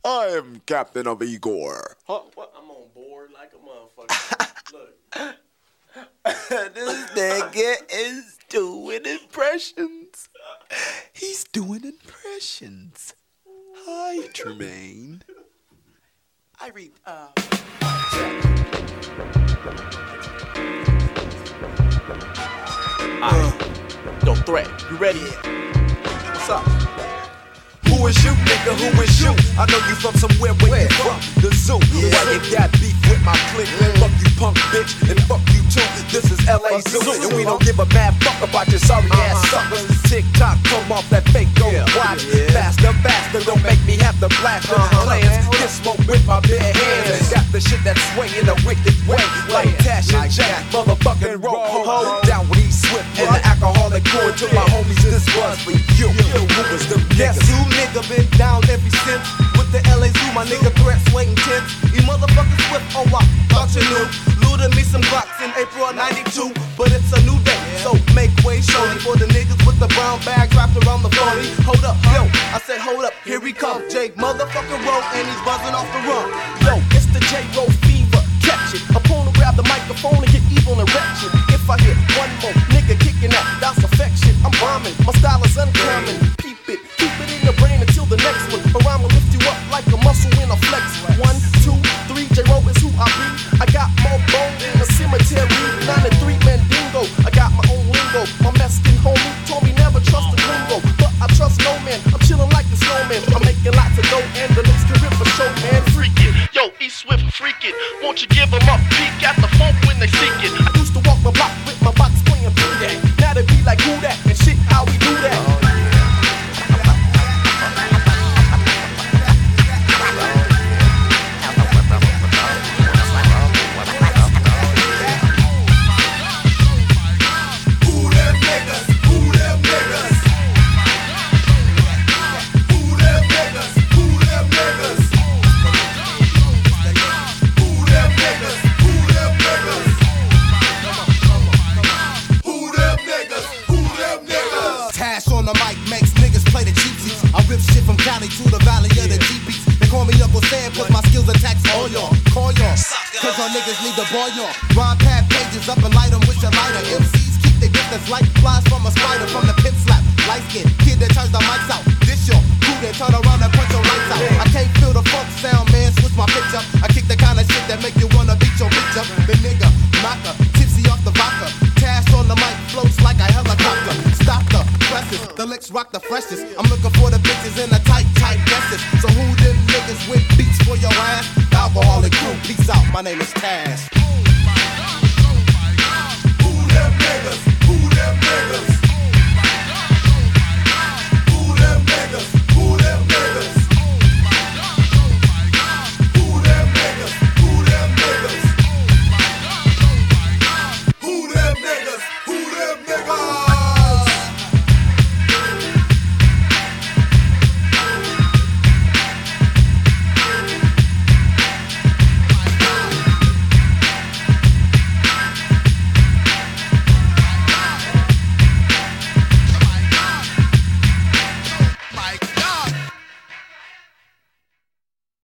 I am Captain of Igor. Huh? What? I'm on board like a motherfucker. Look. This nigga is doing impressions. He's doing impressions. Hi, Tremaine. I read, Yo, Threat, you ready? what's up? Who is you, nigga? Who is you? I know you from somewhere where you from. The zoo. Why you got beef with my clique? Fuck you, punk bitch, and fuck you too. This is LA Zoo, and we don't give a mad fuck about your sorry ass suckers. TikTok, come off that fake gold watch. Faster, faster, don't make me have to blast the plans. Get smoke with my bare hands. Got the shit that's swinging a wicked way, like Tash and Jack, motherfucking roll ho. Down with E Swift and the alcoholic cord to my homies. This was for you. Who was the Guess who, nigga, been down every since. With the LA Zoo, my nigga Threat swinging tents. You motherfuckers swift, oh I thought you knew. Looted me some Glocks in April of '92, but it's a new day, so make way, shorty, for the niggas with the brown bags wrapped around the 40. Hold up, yo, I said hold up, here we come. J motherfucking Roll, and he's buzzing off the run. Yo, it's the J-Roll fever, catch it. Opponent grab the microphone and get evil and wretched. If I hear one more nigga kicking that, that's affection. I'm bombing, my style is uncommon. Keep it in your brain until the next one. Or I'ma lift you up like a muscle in a flex. 1, 2, 3, J-Roll is who I be. I got more bone in the cemetery. 93 Mandingo, I got my own lingo. My Mexican homie told me never trust a gringo, but I trust no man. I'm chilling like a snowman. I'm making lots of dough and the looks can rip a show, man. Freak it, yo, E Swift, freak it. Won't you give them a peek at the funk when they seek it? I used to walk my block with my box playing P-Day. Now they be like, who that? And shit, how we do that? On the mic makes niggas play the cheap seats. I rip shit from Cali to the valley of the GPs. They call me Uncle Sam cause my skills attacks all y'all. Call y'all, cause y'all niggas need to boy y'all. Rhyme pad pages up and light them with your lighter. MCs keep their distance like flies from a spider. From the pimp slap, light skin, kid that turns the mics out. This your crew that turn around and punch your lights out. I can't feel the funk sound, man, switch my pitch up. I kick the kind of shit that make you wanna beat your bitch up. The nigga, knocker, tipsy off the vodka. Tash on the mic, floats like a helicopter. Stop the presses, the licks rock the freshest. I'm looking for the bitches in the tight dresses. So who them niggas with beats for your ass? Alcoholic crew, peace out, my name is Cash.